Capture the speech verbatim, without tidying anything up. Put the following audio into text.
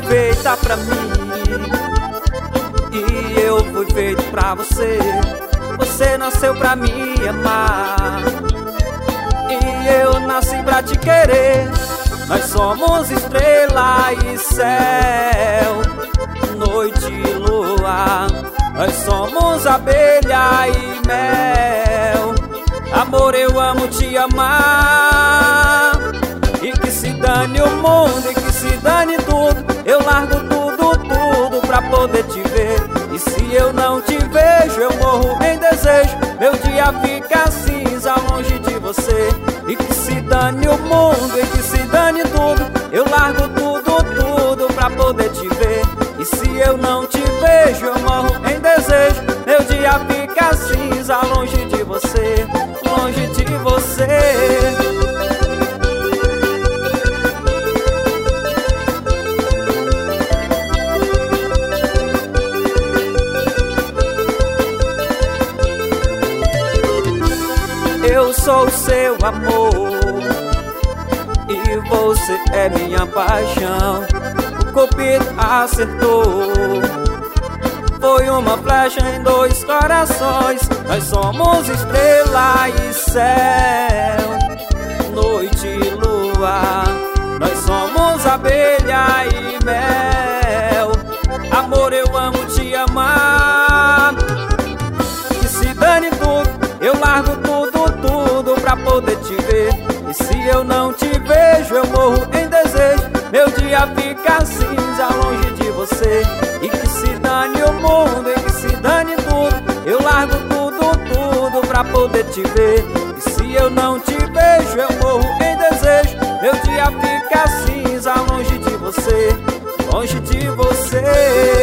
feita pra mim, e eu fui feito pra você. Você nasceu pra me amar, e eu nasci pra te querer. Nós somos estrela e céu, noite e lua. Nós somos abelha e mel. Amor, eu amo te amar. E que se dane o mundo, e que se dane tudo. Eu largo tudo, tudo pra poder te ver. E se eu não te vejo, eu morro em desejo. Meu dia fica cinza longe de você. E que se dane o mundo, e que se dane tudo. Eu largo tudo, tudo pra poder te ver. E se eu não te vejo, eu morro em desejo. Meu dia fica cinza longe de você, longe de você. Eu sou o seu amor e você é minha paixão. O cupido acertou, foi uma flecha em dois corações. Nós somos estrela e céu, noite e lua. Nós somos abelha e mel. Amor, eu amo te amar. Que se dane tudo, eu largo tudo, tudo pra poder te ver. E se eu não te vejo, eu morro em desejo. Meu dia fica cinza longe de você. E que se dane o mundo, e que se dane tudo. Eu largo tudo, tudo pra poder te ver. E se eu não te vejo, eu morro em desejo. Meu dia fica cinza longe de você, longe de você.